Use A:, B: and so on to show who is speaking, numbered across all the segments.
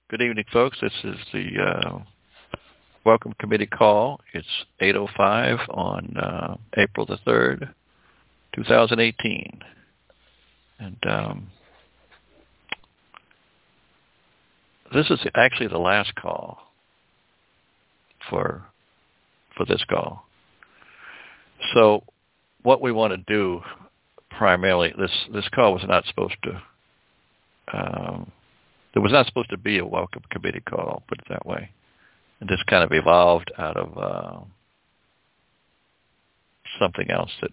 A: Good evening, folks. This is the Welcome Committee call. It's 8:05 on April the 3rd, 2018. And this is actually the last call for this call. So what we want to do primarily, this call was not supposed to there was not supposed to be a Welcome Committee call, put it that way. And this kind of evolved out of something else that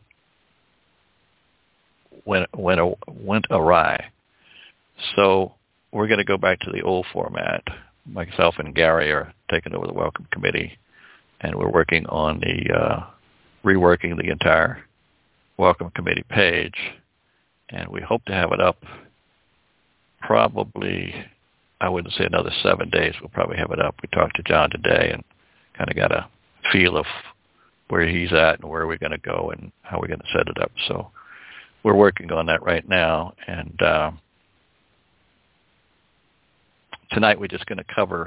A: went awry. So we're going to go back to the old format. Myself and Gary are taking over the Welcome Committee, and we're working on reworking the entire Welcome Committee page, and we hope to have it up probably, I wouldn't say another 7 days. We'll probably have it up. We talked to John today and kind of got a feel of where he's at and where we're going to go and how we're going to set it up. So we're working on that right now. And tonight we're just going to cover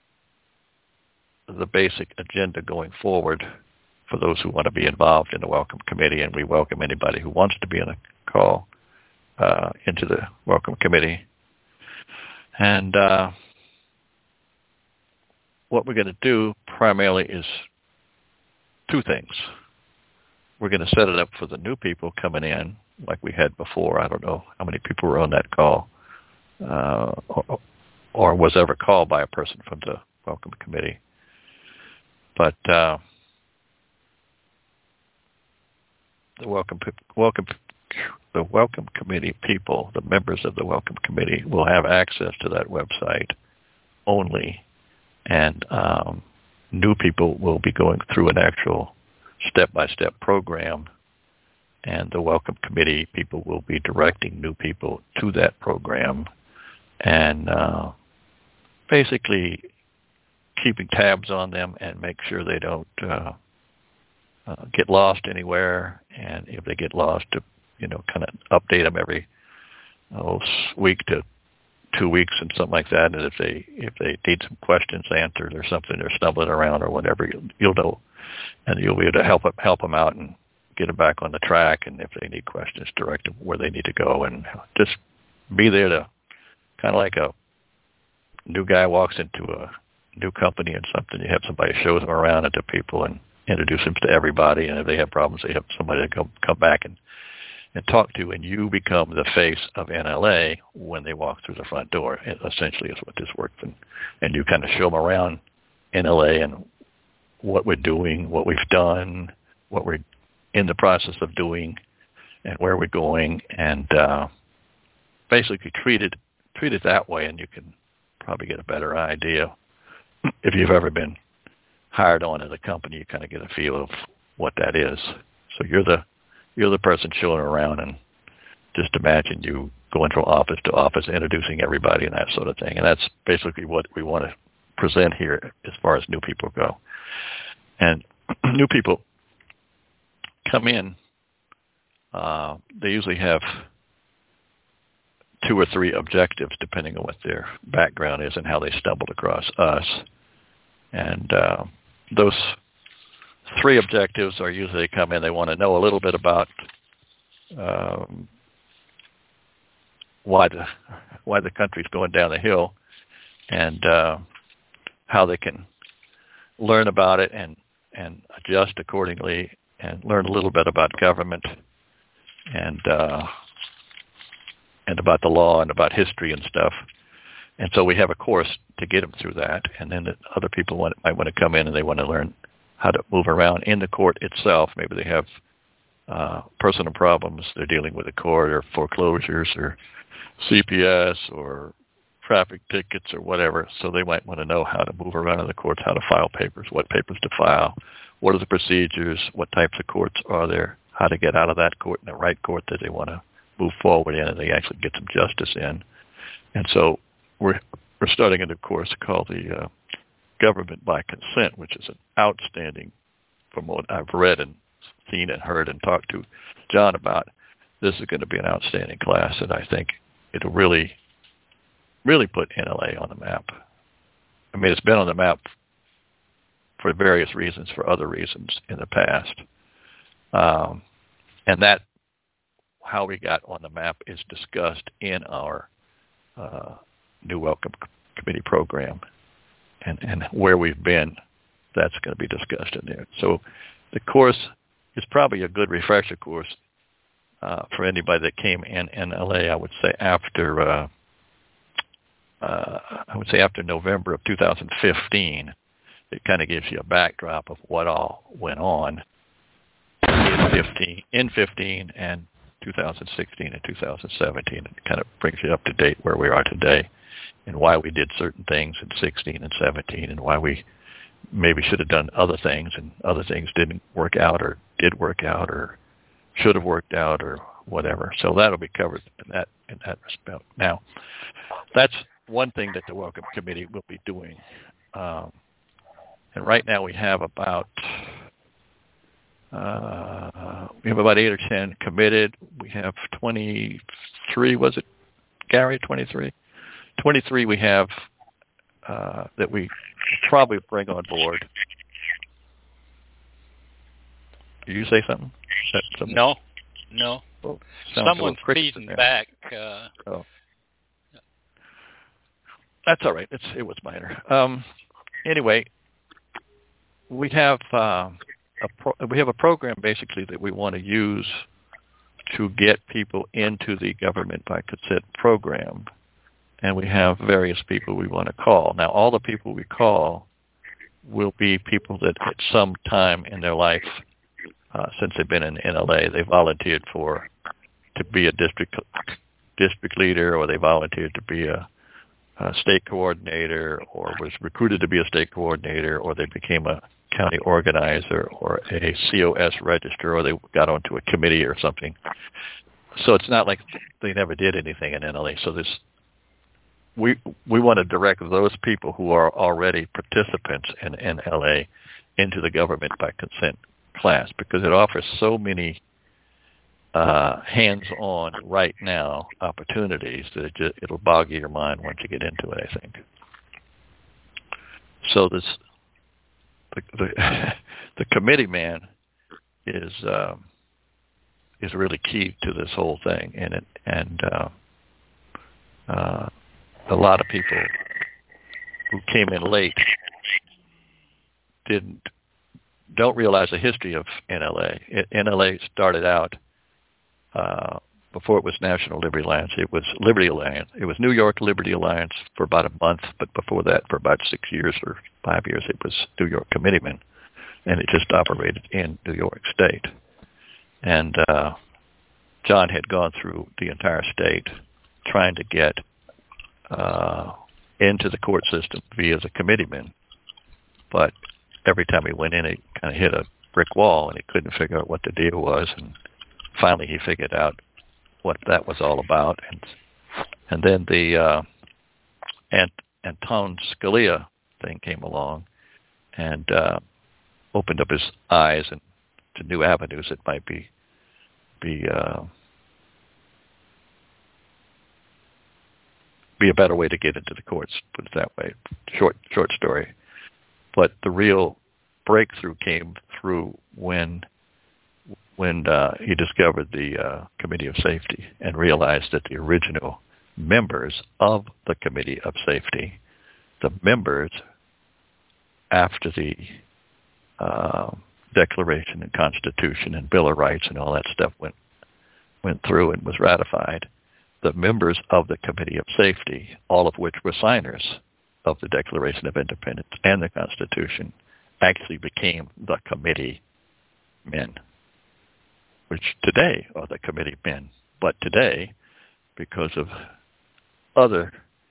A: the basic agenda going forward for those who want to be involved in the Welcome Committee. And we welcome anybody who wants to be in a call into the Welcome Committee. And what we're going to do primarily is two things. We're going to set it up for the new people coming in like we had before. I don't know how many people were on that call or was ever called by a person from the Welcome Committee. But the Welcome Committee people, the members of the Welcome Committee, will have access to that website only, and new people will be going through an actual step-by-step program, and the Welcome Committee people will be directing new people to that program and basically keeping tabs on them and make sure they don't get lost anywhere, and if they get lost, to kind of update them every week to 2 weeks and something like that. And if they need some questions answered or something, they're stumbling around or whatever, you'll know, and you'll be able to help them out and get them back on the track. And if they need questions, direct them where they need to go, and just be there to kind of like a new guy walks into a new company and something. You have somebody show them around and to people and introduce them to everybody. And if they have problems, they have somebody to come back and talk to, and you become the face of NLA when they walk through the front door. It essentially is what this works. And you kind of show them around NLA and what we're doing, what we've done, what we're in the process of doing, and where we're going, and basically treat it that way, and you can probably get a better idea. If you've ever been hired on at a company, you kind of get a feel of what that is. So you're the person showing around, and just imagine you going from office to office, introducing everybody and that sort of thing. And that's basically what we want to present here as far as new people go. And new people come in, they usually have 2 or 3 objectives depending on what their background is and how they stumbled across us. And those 3 objectives are usually they come in, they want to know a little bit about why the country's going down the hill, and how they can learn about it and adjust accordingly, and learn a little bit about government and about the law and about history and stuff. And so we have a course to get them through that. And then other people might want to come in and they want to learn how to move around in the court itself. Maybe they have personal problems they're dealing with the court, or foreclosures, or CPS, or traffic tickets, or whatever. So they might want to know how to move around in the courts, how to file papers, what papers to file, what are the procedures, what types of courts are there, how to get out of that court in the right court that they want to move forward in, and they actually get some justice in. And so we're starting a new course called the Government by Consent, which is an outstanding, from what I've read and seen and heard and talked to John about, this is going to be an outstanding class, and I think it'll really put NLA on the map. I mean, it's been on the map for various reasons, for other reasons in the past. And that, how we got on the map, is discussed in our New Welcome Committee program. And where we've been, that's going to be discussed in there. So the course is probably a good refresher course for anybody that came in NLA, I would say after November of 2015. It kind of gives you a backdrop of what all went on in 15 and 2016 and 2017. It kind of brings you up to date where we are today and why we did certain things in 16 and 17 and why we maybe should have done other things and other things didn't work out or did work out or should have worked out or whatever. So that'll be covered in that respect. Now, that's one thing that the Welcome Committee will be doing. And right now we have about 8 or 10 committed. We have 23, was it, Gary, 23? 23 we have that we probably bring on board. Did you say something?
B: No.
A: Well,
B: someone's feeding back.
A: Oh. That's all right. It was minor. Anyway, we have a program basically that we want to use to get people into the government by consent program, and we have various people we want to call. Now, all the people we call will be people that at some time in their life, since they've been in NLA, they volunteered to be a district leader, or they volunteered to be a state coordinator, or was recruited to be a state coordinator, or they became a county organizer or a COS registrar, or they got onto a committee or something. So it's not like they never did anything in NLA. So we want to direct those people who are already participants in NLA into the government by consent class, because it offers so many hands-on right now opportunities that it'll bog your mind once you get into it, I think. So the committee man is really key to this whole thing, and a lot of people who came in late don't realize the history of NLA. NLA started out before it was National Liberty Alliance. It was Liberty Alliance. It was New York Liberty Alliance for about a month, but before that, for about 6 years or 5 years, it was New York Committeemen, and it just operated in New York State. And John had gone through the entire state trying to get into the court system via the committeemen, but every time he went in, he kind of hit a brick wall, and he couldn't figure out what the deal was. And finally, he figured out what that was all about. And then the Anton Scalia thing came along and opened up his eyes and to new avenues that might be a better way to get into the courts, put it that way. Short story. But the real breakthrough came through when he discovered the Committee of Safety and realized that the original members of the Committee of Safety, the members after the Declaration and Constitution and Bill of Rights and all that stuff went through and was ratified, the members of the Committee of Safety, all of which were signers of the Declaration of Independence and the Constitution, actually became the committee men, which today are the committee men. But today, because of other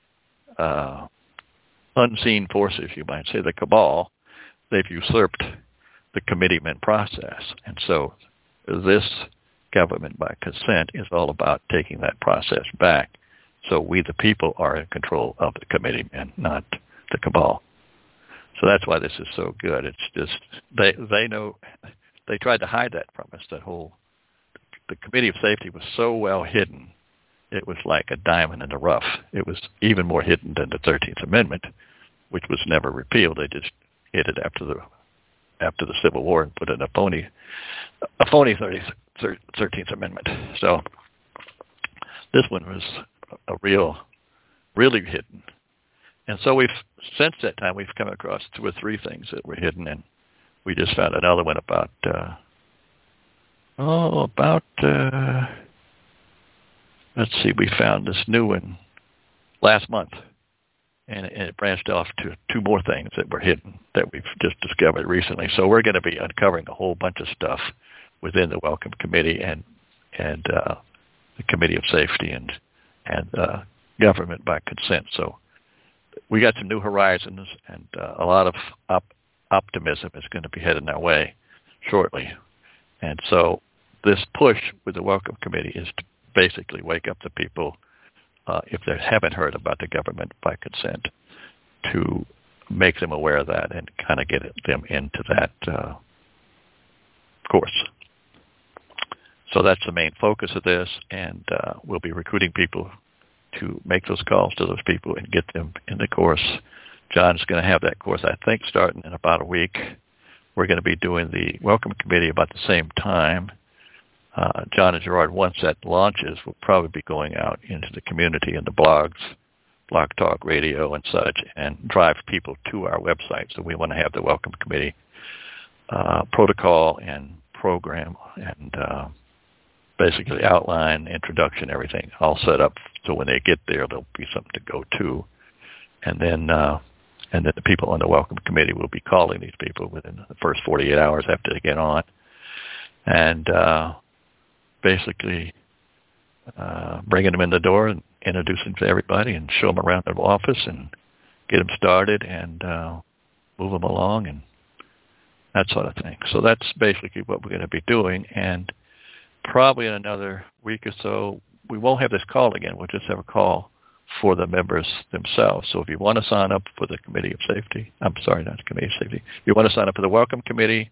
A: unseen forces, you might say, the cabal, they've usurped the committeeman process. And so this government by consent is all about taking that process back. So we, the people, are in control of the committeemen, not the cabal. So that's why this is so good. It's just they know they tried to hide that from us. The Committee of Safety was so well hidden. It was like a diamond in the rough. It was even more hidden than the 13th Amendment, which was never repealed. They just hit it after the Civil War and put in a phony 13th Amendment. So this one was really hidden. And so since that time, we've come across 2 or 3 things that were hidden, and we just found another one about let's see, we found this new one last month, and it branched off to 2 more things that were hidden that we've just discovered recently. So we're going to be uncovering a whole bunch of stuff within the Welcome Committee and the Committee of Safety and government by consent. So we got some new horizons, and a lot of optimism is going to be heading our way shortly. And so this push with the Welcome Committee is to basically wake up the people, if they haven't heard about the government by consent, to make them aware of that and kind of get them into that course. So that's the main focus of this, and we'll be recruiting people to make those calls to those people and get them in the course. John's going to have that course, I think, starting in about a week. We're going to be doing the Welcome Committee about the same time. John and Gerard, once that launches, will probably be going out into the community and the blogs, Blog Talk Radio and such, and drive people to our website. So we want to have the Welcome Committee protocol and program and basically outline, introduction, everything all set up. So when they get there, there'll be something to go to. And then the people on the Welcome Committee will be calling these people within the first 48 hours after they get on. And basically bringing them in the door and introduce them to everybody and show them around the office and get them started and move them along and that sort of thing. So that's basically what we're going to be doing. And probably in another week or so, we won't have this call again. We'll just have a call for the members themselves. So if you want to sign up for the Committee of Safety, I'm sorry, not the Committee of Safety. If you want to sign up for the Welcome Committee,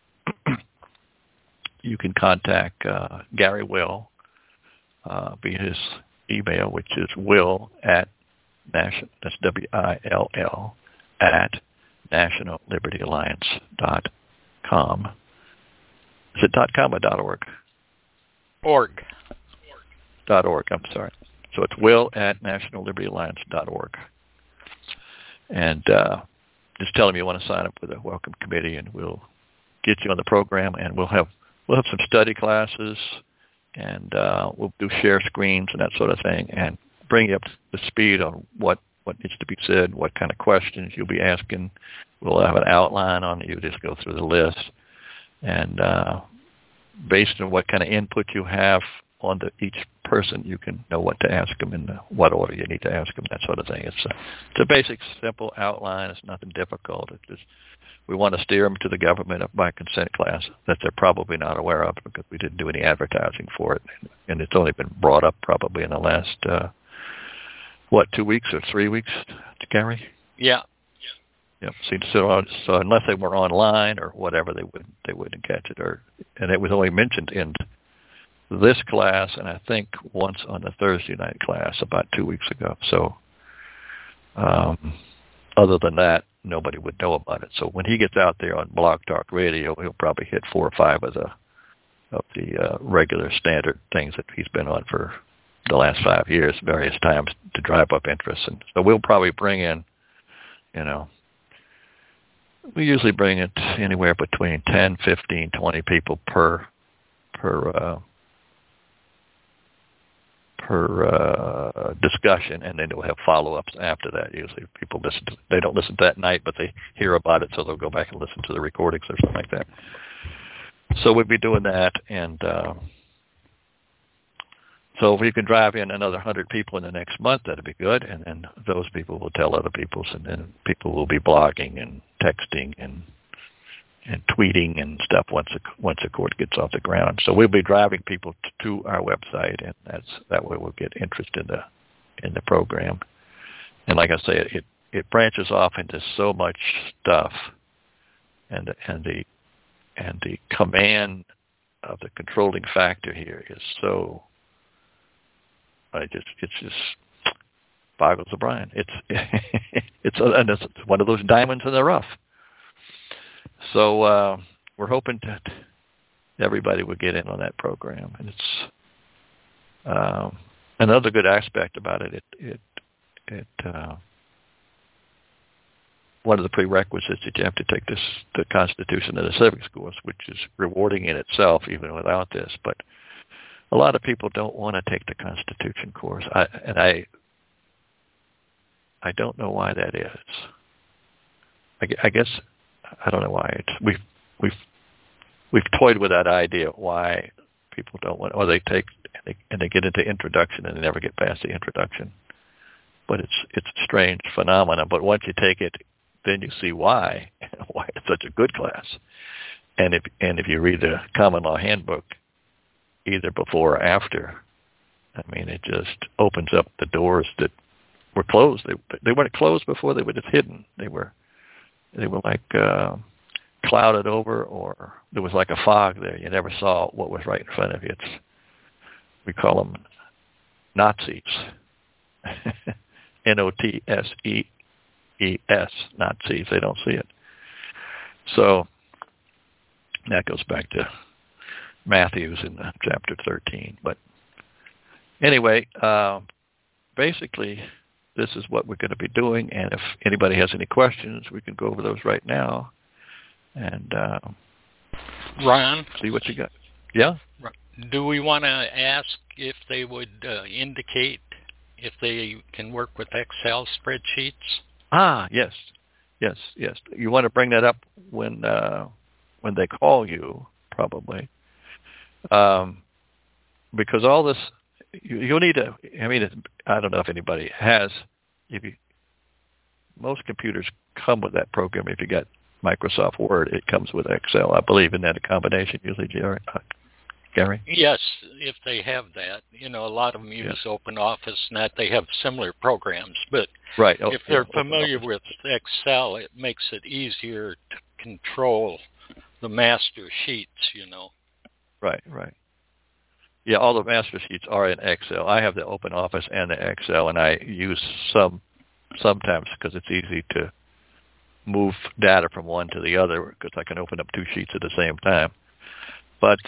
A: you can contact Gary Will via his email, which is will at national, that's WILL, at nationallibertyalliance.com. Is it .com or .org?
B: Org.
A: .org, I'm sorry. So it's will at nationallibertyalliance.org. And just tell them you want to sign up for the Welcome Committee, and we'll get you on the program, and we'll have some study classes, and we'll do share screens and that sort of thing, and bring you up to speed on what needs to be said, what kind of questions you'll be asking. We'll have an outline on it. You just go through the list, and based on what kind of input you have on each person, you can know what to ask them and what order you need to ask them, that sort of thing. It's a basic, simple outline. It's nothing difficult. It's just we want to steer them to the government by consent class that they're probably not aware of because we didn't do any advertising for it. And it's only been brought up probably in the last, 2 weeks or 3 weeks, Gary?
B: Yeah.
A: Yep. So unless they were online or whatever, they wouldn't catch it. And it was only mentioned in this class, and I think once on the Thursday night class about 2 weeks ago. So other than that, nobody would know about it. So when he gets out there on Blog Talk Radio, he'll probably hit 4 or 5 of the regular standard things that he's been on for the last 5 years, various times, to drive up interest. And so we'll probably bring in, we usually bring it anywhere between 10, 15, 20 people per discussion, and then we'll have follow-ups after that. Usually people they don't listen that night, but they hear about it, so they'll go back and listen to the recordings or something like that. So we'll be doing that, and so if we can drive in another 100 people in the next month, that'd be good, and then those people will tell other people, and then people will be blogging and texting and tweeting and stuff once the court gets off the ground. So we'll be driving people to our website, and that way we'll get interest in the program. And like I say, it branches off into so much stuff, and the command of the controlling factor here is so. boggles the brain. It's one of those diamonds in the rough. So we're hoping that everybody would get in on that program, and it's another good aspect about it. It one of the prerequisites that you have to take the Constitution and the civic schools, which is rewarding in itself, even without this. But a lot of people don't want to take the Constitution course, I don't know why that is. I guess I don't know why. We've toyed with that idea why people don't want, or they take and they get into introduction and they never get past the introduction. But it's a strange phenomenon. But once you take it, then you see why it's such a good class. And if you read the Common Law Handbook, either before or after, I mean, it just opens up the doors that were closed. They weren't closed before; they were just hidden. They were like clouded over, or there was like a fog there. You never saw what was right in front of you. We call them Nazis. Notsees, Nazis. They don't see it. So that goes back to Matthews in chapter 13. But anyway, basically, this is what we're going to be doing. And if anybody has any questions, we can go over those right now. And
B: Ron,
A: see what you got. Yeah?
B: Do we want to ask if they would indicate if they can work with Excel spreadsheets?
A: Yes. You want to bring that up when they call you, probably, because all this you'll need to. I mean, I don't know if anybody has. Most computers come with that program. If you got Microsoft Word, it comes with Excel. I believe in that a combination usually, Gary?
B: Yes, if they have that. A lot of them use OpenOffice, and that they have similar programs. But
A: right.
B: If they're familiar with Excel, it makes it easier to control the master sheets,
A: Right. Yeah, all the master sheets are in Excel. I have the OpenOffice and the Excel, and I use sometimes because it's easy to move data from one to the other, because I can open up two sheets at the same time. But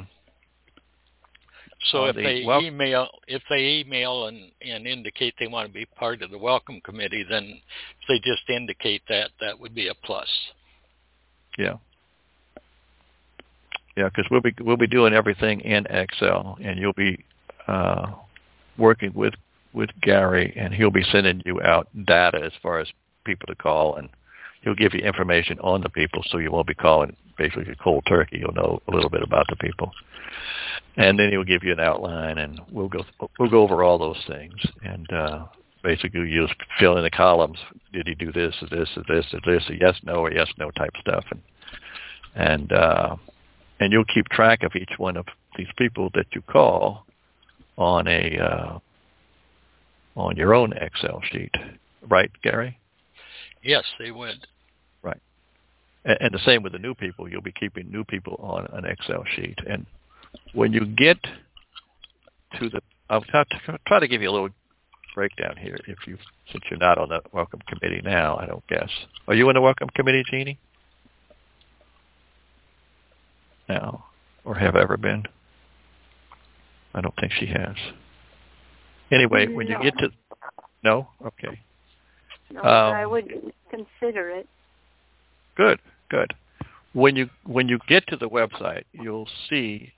B: so if they email and indicate they want to be part of the welcome committee, then if they just indicate that would be a plus.
A: Yeah, because we'll be doing everything in Excel, and you'll be working with Gary, and he'll be sending you out data as far as people to call, and he'll give you information on the people, so you won't be calling basically cold turkey. You'll know a little bit about the people. And then he'll give you an outline, and we'll go over all those things. And basically, you'll fill in the columns. Did he do this, or this, or this, or this, a yes, no, or yes, no type stuff. And you'll keep track of each one of these people that you call on your own Excel sheet, right, Gary?
B: Yes, they would.
A: Right. And the same with the new people. You'll be keeping new people on an Excel sheet. And when you get to I'll try to give you a little breakdown here. Since you're not on the welcome committee now, I don't guess. Are you in the welcome committee, Jeannie? Now, or have ever been? I don't think she has. Anyway, when you get to no, okay.
C: No, I would consider it.
A: Good. When you get to the website, you'll see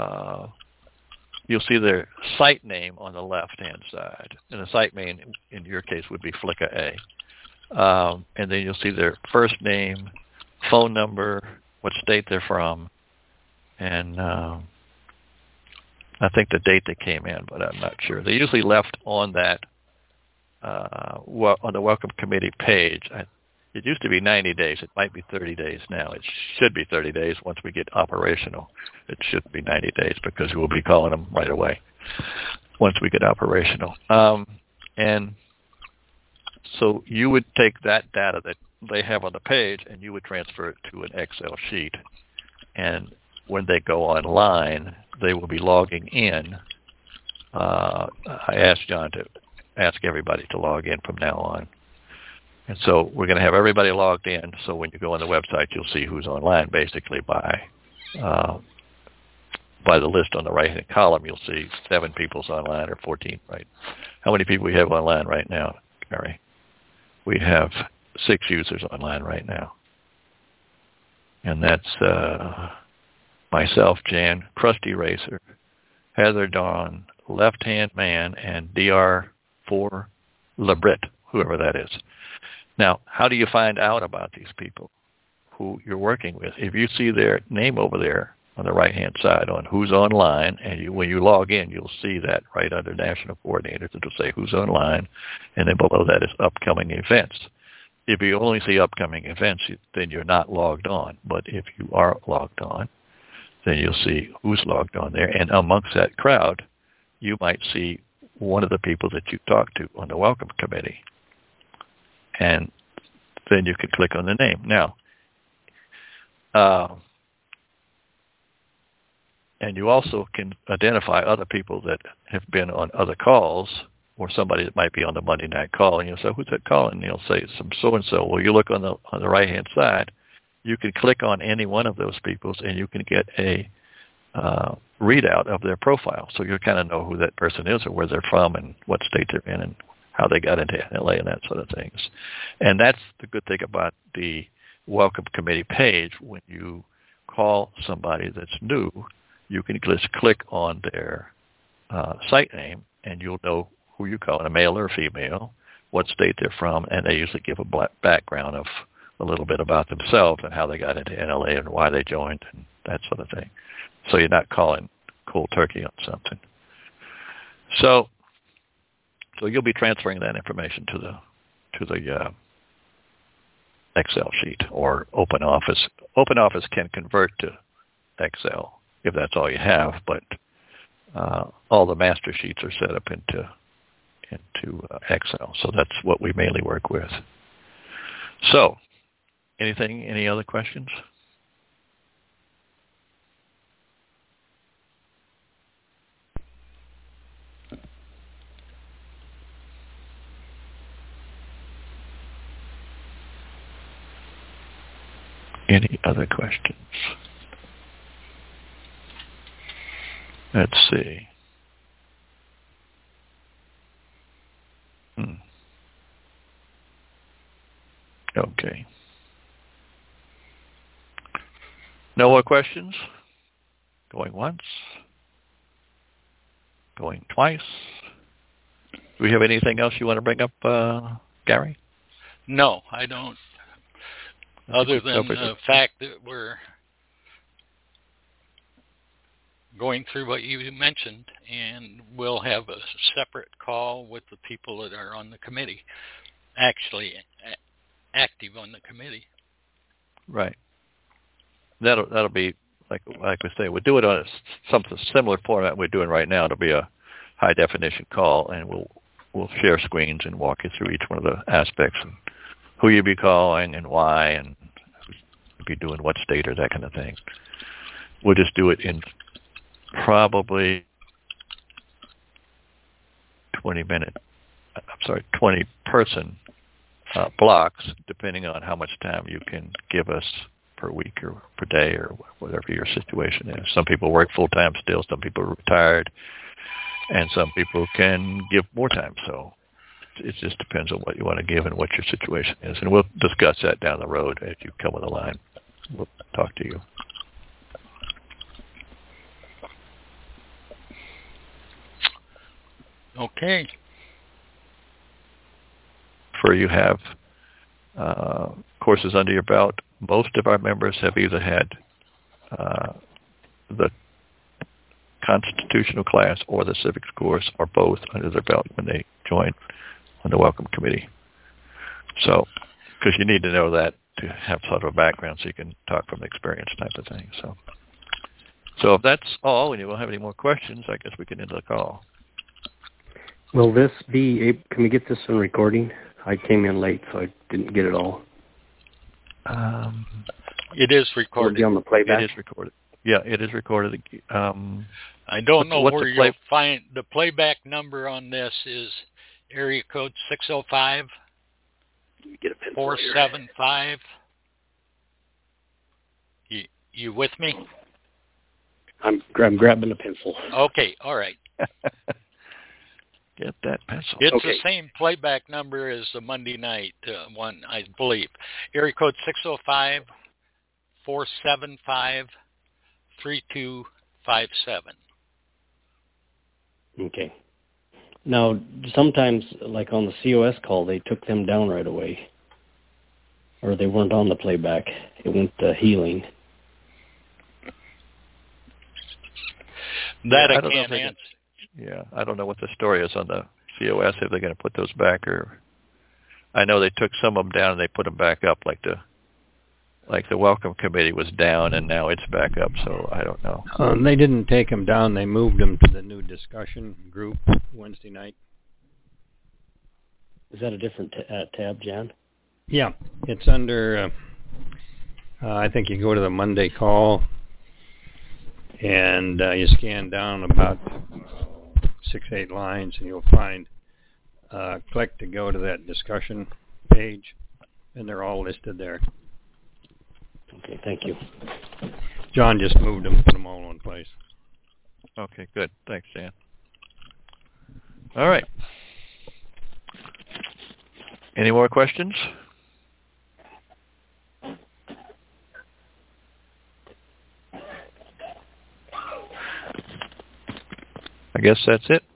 A: their site name on the left-hand side, and the site name in your case would be Flicka A. And then you'll see their first name, phone number, what state they're from, and I think the date they came in, but I'm not sure. They usually left on that on the welcome committee page. It used to be 90 days. It might be 30 days now. It should be 30 days once we get operational. It should be 90 days because we'll be calling them right away once we get operational. And so you would take that data that they have on the page and you would transfer it to an Excel sheet. And when they go online, they will be logging in. I asked John to ask everybody to log in from now on. And so we're going to have everybody logged in, so when you go on the website, you'll see who's online basically by the list on the right-hand column. You'll see 7 people's online, or 14, right? How many people we have online right now, Gary? We have 6 users online right now. And that's myself, Jan, Krusty Racer, Heather Dawn, Left Hand Man, and DR4 Lebrit, whoever that is. Now, how do you find out about these people who you're working with? If you see their name over there on the right-hand side on who's online, and when you log in, you'll see that right under National Coordinators. It'll say who's online, and then below that is upcoming events. If you only see upcoming events, then you're not logged on. But if you are logged on, then you'll see who's logged on there. And amongst that crowd, you might see one of the people that you talked to on the Welcome Committee. And then you can click on the name. Now, and you also can identify other people that have been on other calls, or somebody that might be on the Monday night call, and you'll say, who's that calling? And you'll say, some so-and-so. Well, you look on the right-hand side, you can click on any one of those people's, and you can get a readout of their profile. So you kind of know who that person is, or where they're from, and what state they're in, and how they got into LA, and that sort of things. And that's the good thing about the Welcome Committee page. When you call somebody that's new, you can just click on their site name, and you'll know who you call, a male or a female, what state they're from, and they usually give a background of a little bit about themselves and how they got into NLA and why they joined and that sort of thing. So you're not calling cold turkey on something. So you'll be transferring that information to the Excel sheet or OpenOffice. OpenOffice can convert to Excel if that's all you have, but all the master sheets are set up into Excel. So that's what we mainly work with. So, any other questions? Any other questions? Let's see. Okay. No more questions? Going once? Going twice? Do we have anything else you want to bring up, Gary?
B: No, I don't. Other than the fact that we're going through what you mentioned, and we'll have a separate call with the people that are on the committee, actually active on the committee. Right.
A: That'll be like we say, we'll do it on something similar format we're doing right now. It'll be a high definition call, and we'll share screens and walk you through each one of the aspects and who you'll be calling and why, and you'll be doing what state or that kind of thing. We'll just do it in probably 20 person blocks, depending on how much time you can give us per week or per day or whatever your situation is. Some people work full-time still, some people are retired, and some people can give more time. So it just depends on what you want to give and what your situation is. And we'll discuss that down the road as you come on the line. We'll talk to you.
B: Okay.
A: For you have courses under your belt. Most of our members have either had the constitutional class or the civics course, or both under their belt when they join on the Welcome Committee. So, because you need to know that to have sort of a background so you can talk from experience type of thing. So if that's all and you won't have any more questions, I guess we can end the call.
D: Will this be, can we get this on recording? I came in late, so I didn't get it all.
B: It is recorded.
D: Will it be on the playback?
A: It is recorded. Yeah, it is recorded.
B: I don't know where you'll find the playback number on this is area code 605
D: Get a pencil
B: 475. You with me?
D: I'm grabbing a pencil.
B: Okay, all right.
A: Get that pencil.
B: It's
D: Okay.
B: the same playback number as the Monday night one, I believe. Area code 605-475-3257.
D: Okay. Now, sometimes, like on the COS call, they took them down right away. Or they weren't on the playback. It went to healing.
B: That
A: Yeah,
B: I
A: don't know if
B: can't
A: they
B: answer.
A: Yeah, I don't know what the story is on the COS, if they're going to put those back, or I know they took some of them down and they put them back up, like the welcome committee was down and now it's back up, so I don't know.
E: They didn't take them down. They moved them to the new discussion group Wednesday night.
D: Is that a different tab, Jan?
E: Yeah, it's under, I think you go to the Monday call and you scan down about 6-8 lines and you'll find, click to go to that discussion page, and they're all listed there.
D: Okay, thank you.
E: John just moved them, put them all in place.
A: Okay, good. Thanks, Dan. All right. Any more questions? I guess that's it.